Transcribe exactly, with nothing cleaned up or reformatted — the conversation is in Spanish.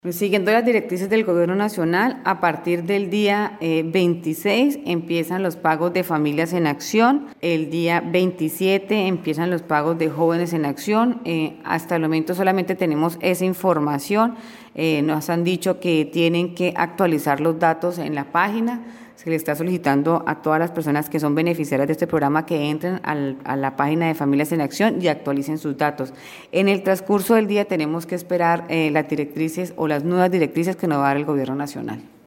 Siguiendo las directrices del Gobierno Nacional, a partir del día eh, veintiséis empiezan los pagos de Familias en Acción, el día veintisiete empiezan los pagos de Jóvenes en Acción. Eh, hasta el momento solamente tenemos esa información. Eh, nos han dicho que tienen que actualizar los datos en la página. Se le está solicitando a todas las personas que son beneficiarias de este programa que entren al, a la página de Familias en Acción y actualicen sus datos. En el transcurso del día tenemos que esperar eh, las directrices o las nuevas directrices que nos va a dar el Gobierno Nacional.